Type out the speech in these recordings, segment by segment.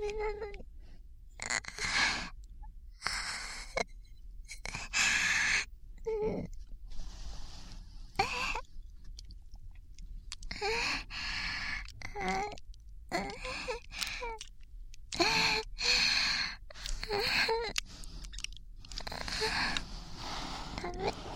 メなのに。ダメだよ。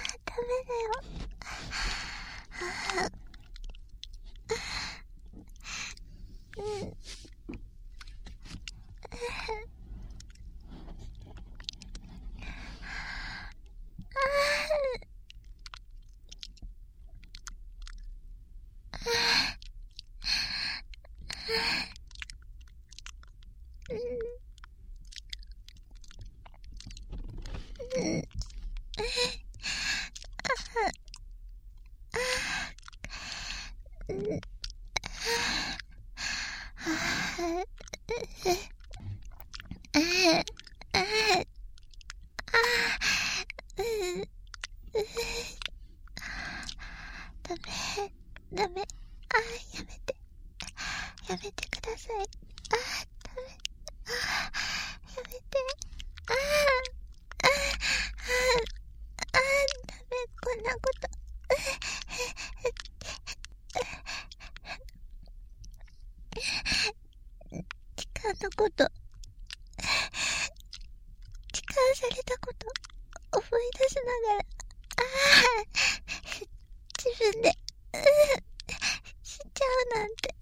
ダメ。やめてください。ダメ。やめて。ダメ、こんなこと。痴漢のこと。痴漢されたこと、思い出しながら、自分で、しちゃうなんて。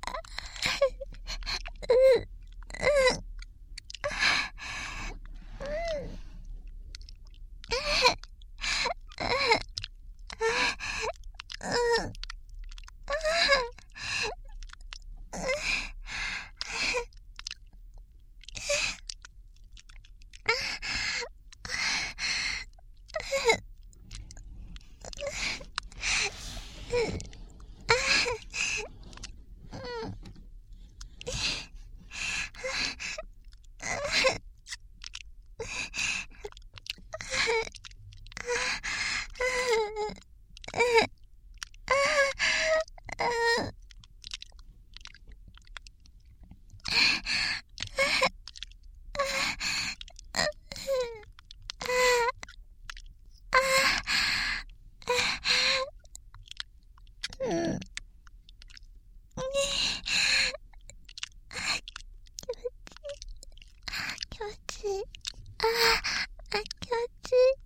気持ちいい。気持ちいい。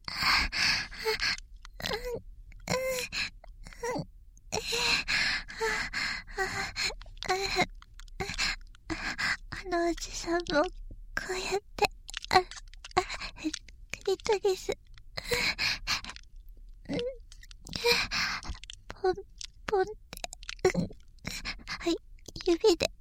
あのおじさんもこうやってクリトリスポンポンってはい指で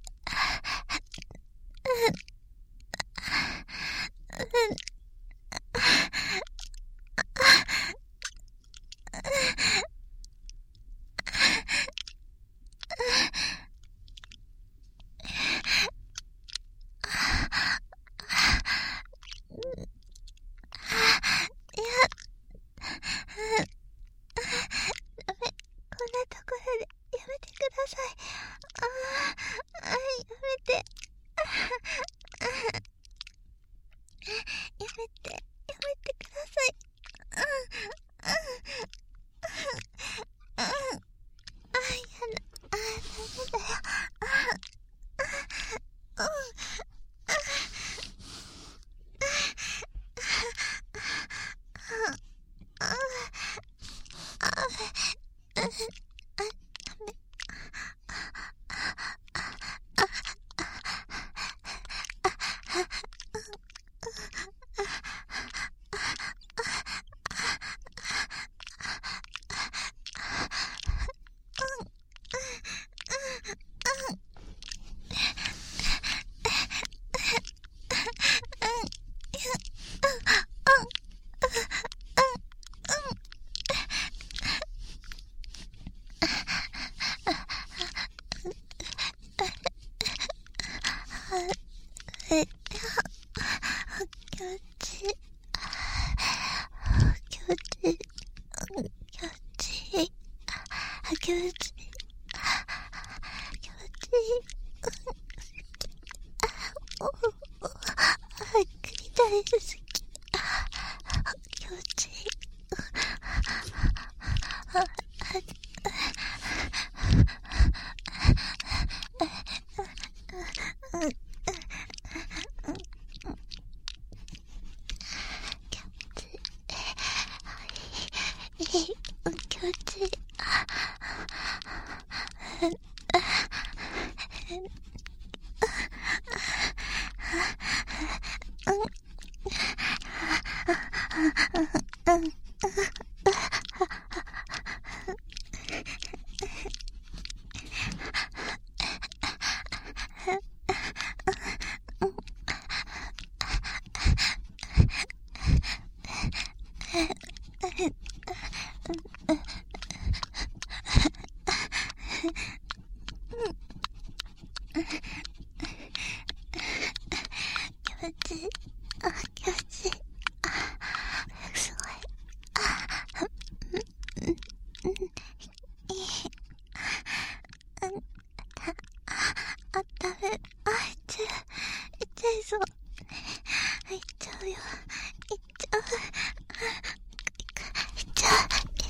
気持ちいい。気持ちいい。すごい。いい。あっため。いっちゃいそう。いっちゃうよ。いっちゃう。いっちゃう。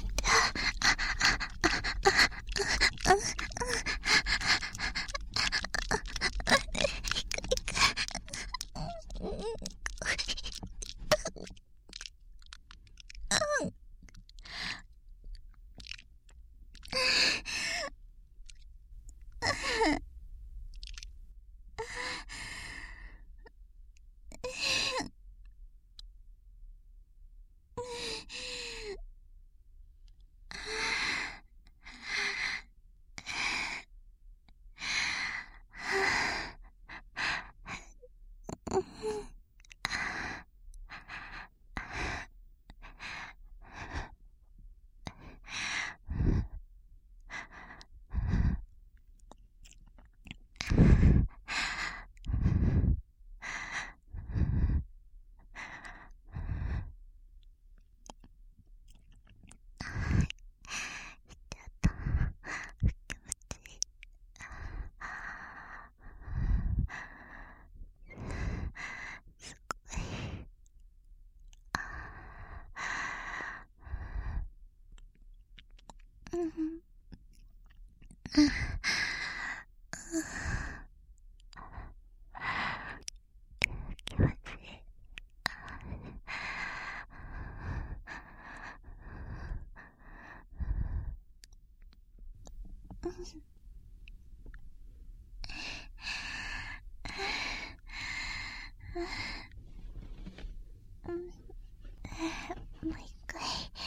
もう一回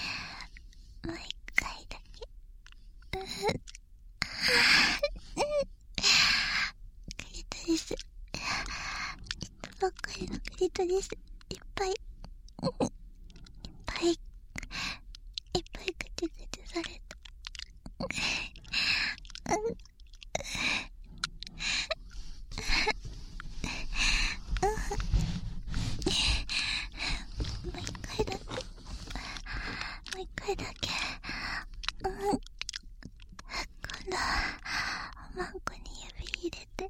だけ。クリトリス。ばっかりのクリトリス。いっぱいぐちゅぐちゅされた。もう一回だけ。今度はおまんこに指入れて。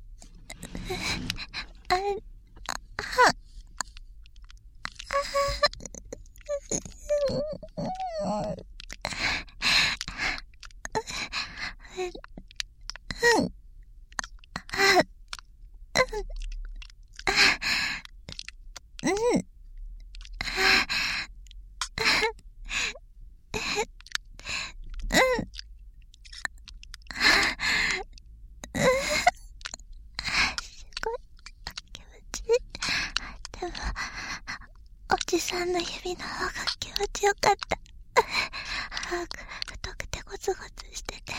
でも、おじさんの指の方が気持ちよかった。太くてゴツゴツしてて、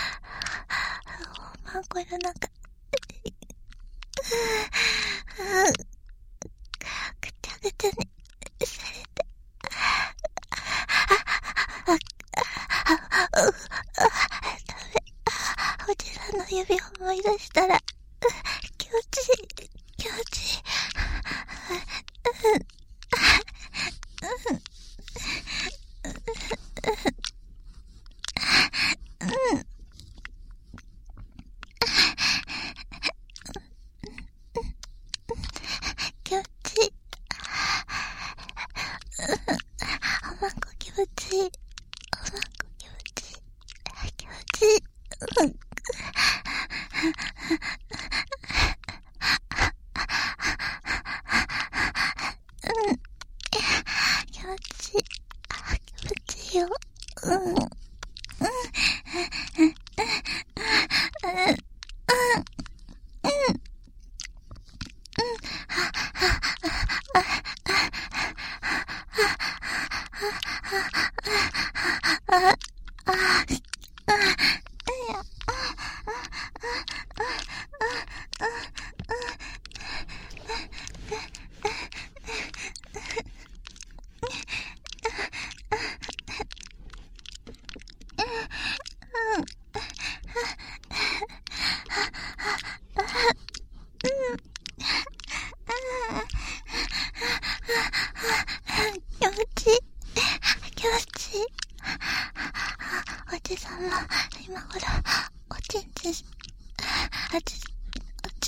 おまんこの中、ぐちゃぐちゃにされて、ダメ。おじさんの指を思い出したら、気持ちいい。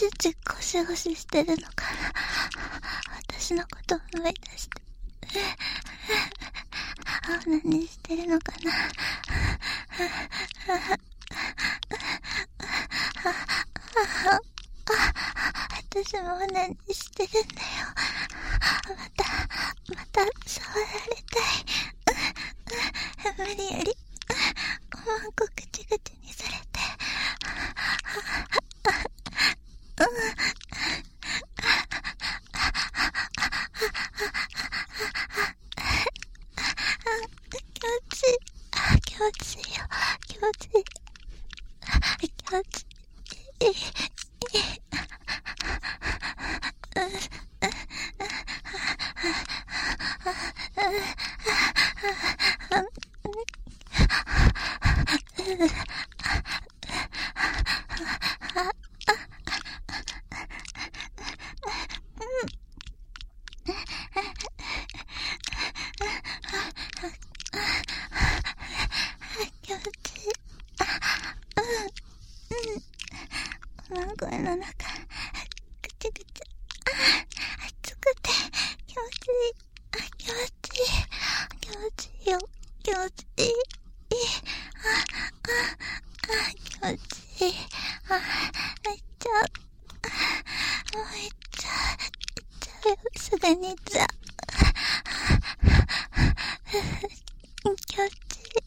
ちいちゴシゴシしてるのかな。私のこと思い出して。何してるのかな。私も何してるんだよ。また触られたい。無理やりおまんこぐちぐちにされて。気持ちいいよ。気持ちいい。気持ちいい。声の中、ぐちぐち、熱くて気持ちいい、気持ちいい、気持ちいいよ、気持ちいい、気持ちいい、めっちゃ、もういっちゃうよ、すぐにいっちゃう。気持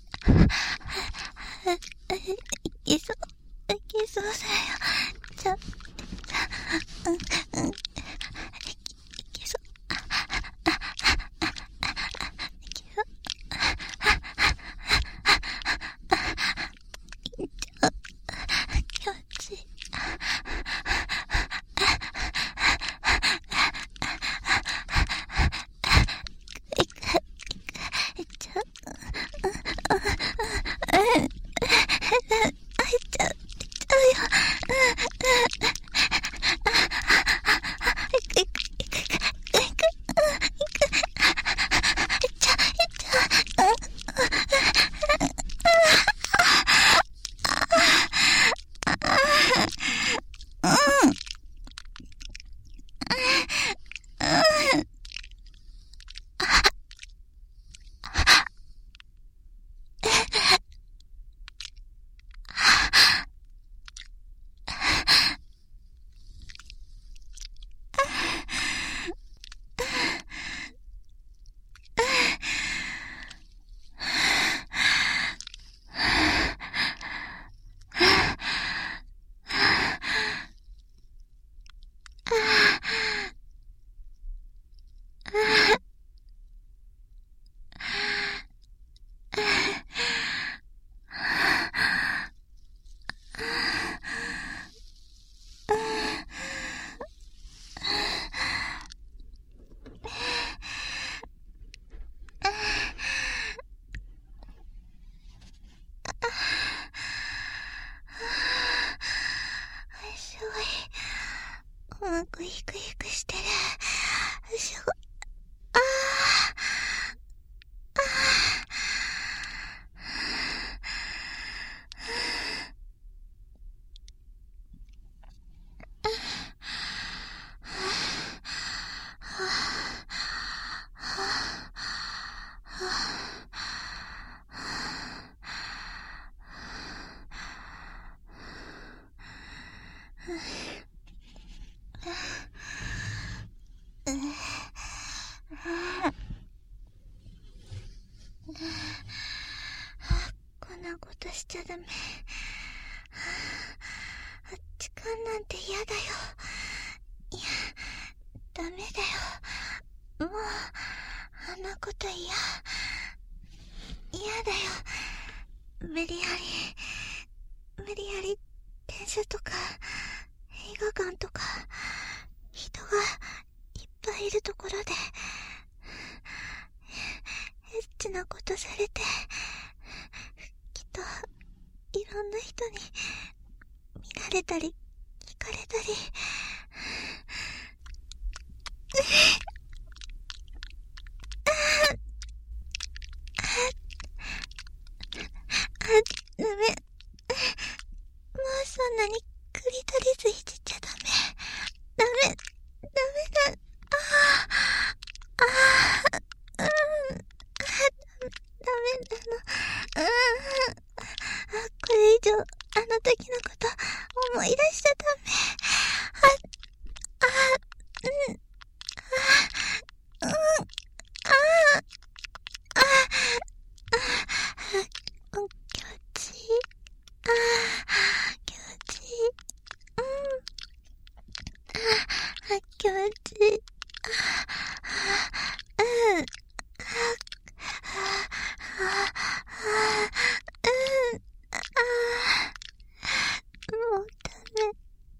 ちいい、いけそうだよ。グイグイグしてる。すごい。こんなことしちゃダメ。痴漢なんて嫌だよ。いや、ダメだよ。もうあんなこと嫌だよ。無理やり電車とか映画館とか人がいっぱいいるところでエッチなことされて、きっといろんな人に見られたり聞かれたりダメ。もうそんなにクリトリスいじっちゃダメ。 気持ちいい。うん。もうダメ。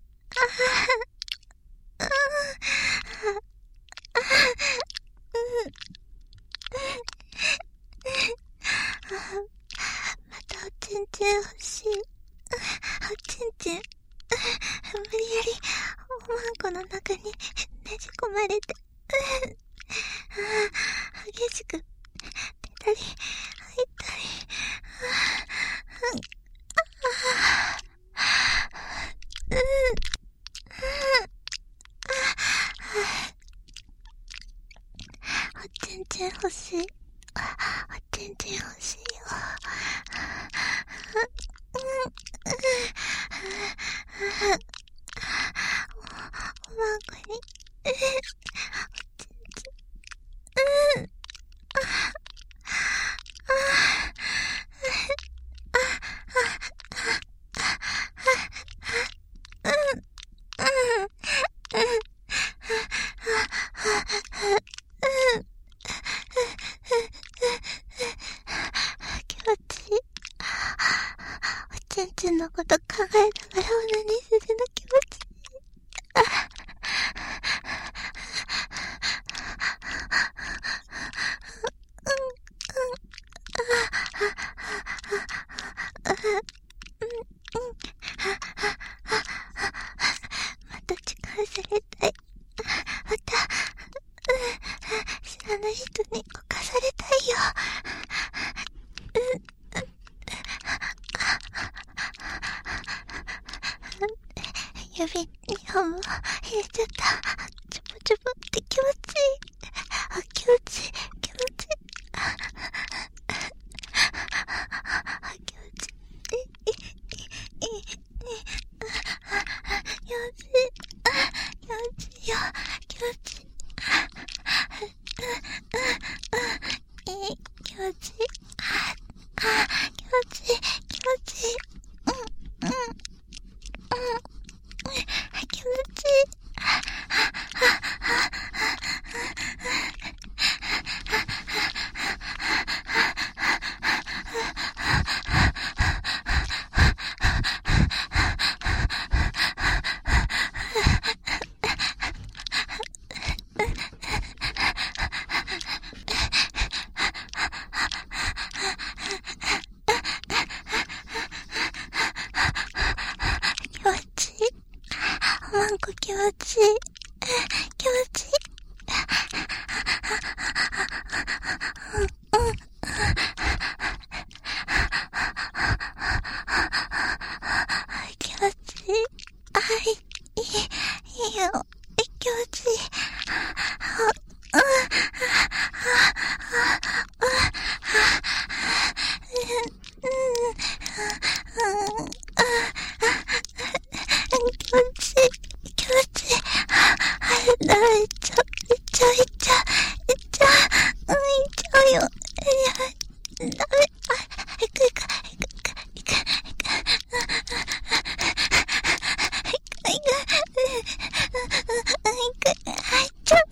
またおちんちん欲しい。おちんちん。無理やりおまんこの中にねじ込まれて、激しく出たり入ったり。おちんちん欲しい。おちんちん欲しいよ。おまんこにおちんちん。気持ちいい。おちんちんのこと考えながらオナニーするの気持ちいい。また力されたい。また、知らない人に侵されたいよ。指2本も入れちゃった。ちょぼちょぼって気持ちいい。気持ちいい。気持ちいい。気持ちいい。気持ちいい。気持ちいいよ。気持ちいい。気持ちいい。気持ちいい。気持ちいい。気持ちいい。おまんこ気持ちいい。気持ちいい。気持ちいい。いいよ。気持ちいい。気持ちいい。気持ちいい。ダメ、いっちゃう。いっちゃう。いっちゃうよ。ダメ。行く。入っちゃう。